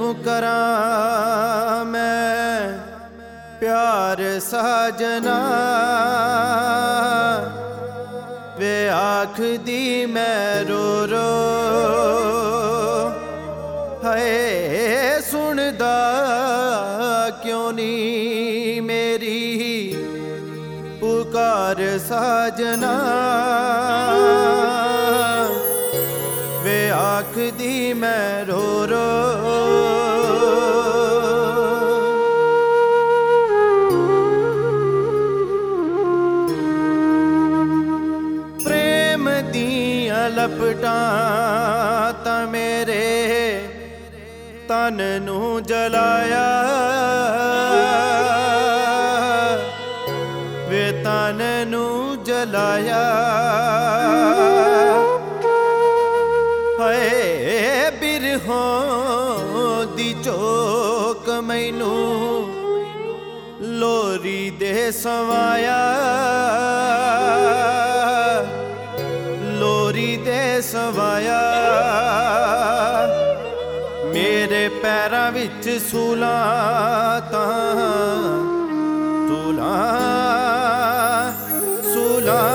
करां मैं प्यार साजना वे आखदी मैं रो रो है सुनदा क्यों नहीं मेरी पुकार साजना वे आखदी मैं रो रो प्रेम दियां लपटां तां मेरे तन नू जलाया वे तन नू जलाया हाय बिरहों दी चोक मैनू लोरी दे सवाया लोरी दे सवाया मेरे पैरां विच सूलां तां सूलां सूलां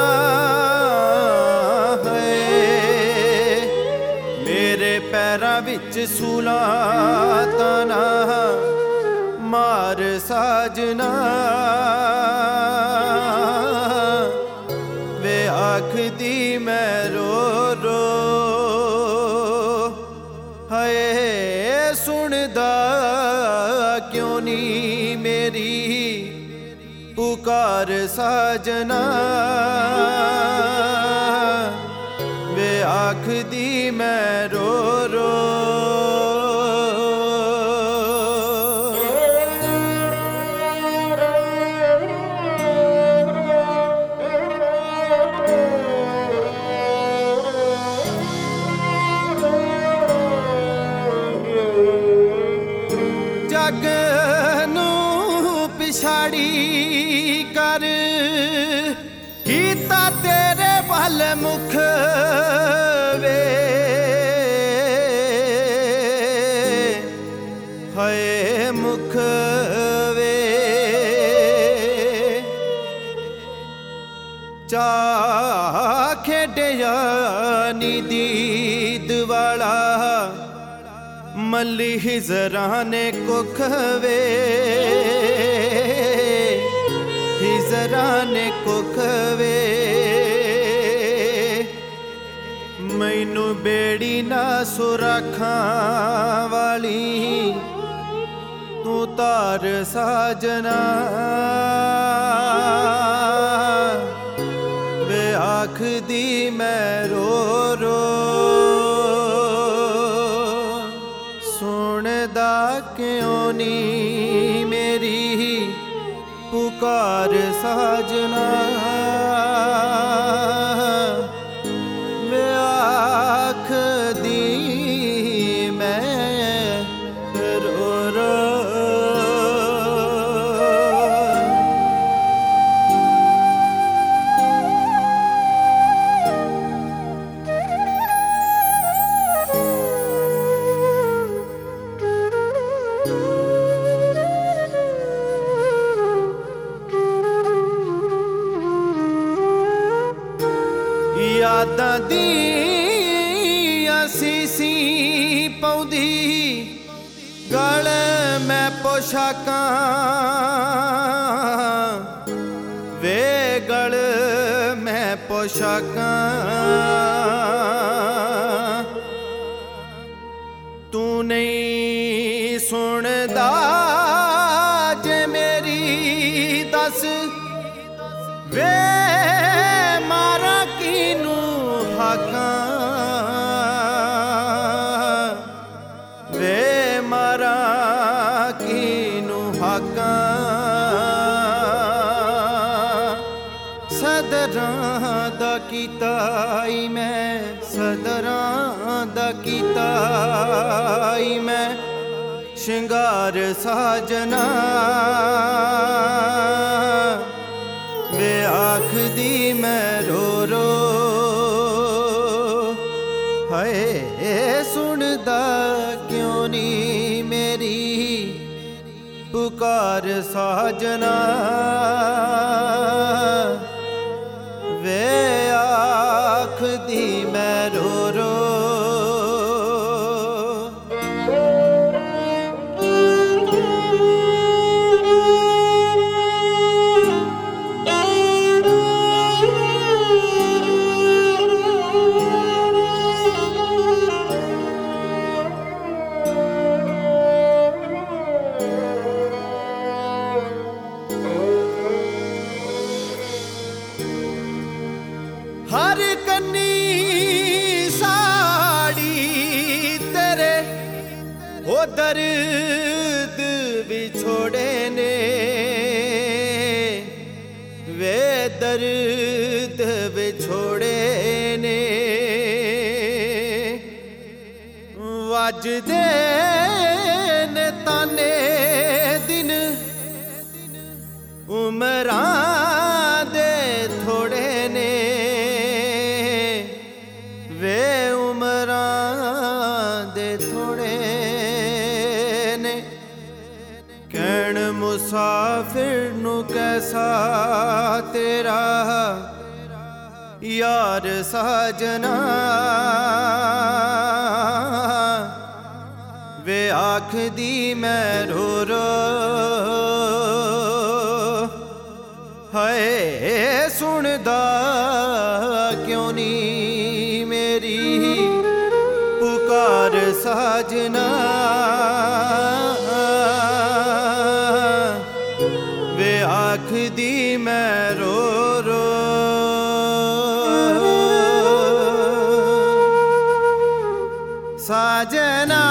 मेरे पैरां विच सूलां तां ना मार साजना वे आखदी मैं रो रो हाय सुनदा क्यों नहीं मेरी पुकार साजना वे आखदी मैं रो रो जग नू पिछाड़ी कर कीता तेरे वल मुख वे हाय मुख वे चा खेडिया नी दीद वाला मल्ली हिजरां ने कुख वे हिजरां ने कुख वे मैनू बेड़ी ना सुराखां वाली तू तार साजना वे आखदी मैं रो रो सुनदा क्यों नहीं मेरी पुकार साजना वे आखदी मैं रो रो यादां दियां सीसी पौंदी गल मैं पोशाकां वे गल मैं पोशाकां तू नहीं सुनदा जे मेरी दस वे मारा कीनू हाकां वे मारा कीनू हाकां सदरां दा कीताई मैं सदरां दा कीताई मैं श्रृंगार साजना वे आखदी मैं रो रो हाय सुनदा क्यों नहीं पुकार साजना वे आख दी मैं रो रो। हर कन्नी साड़ी तेरे हो दर्द बिछोड़े ने वे दर्द बिछोड़े ने वजदे ने ताने दिन उमरां दे थोड़े ने वे उमरां दे थोड़े ने। कहण मुसाफिर नू कैसा तेरा यार साजना वे आख दी मैं रो रो। हाय सुनदा क्यों नी मेरी पुकार साजना वे आख दी मैं रो रो। साजना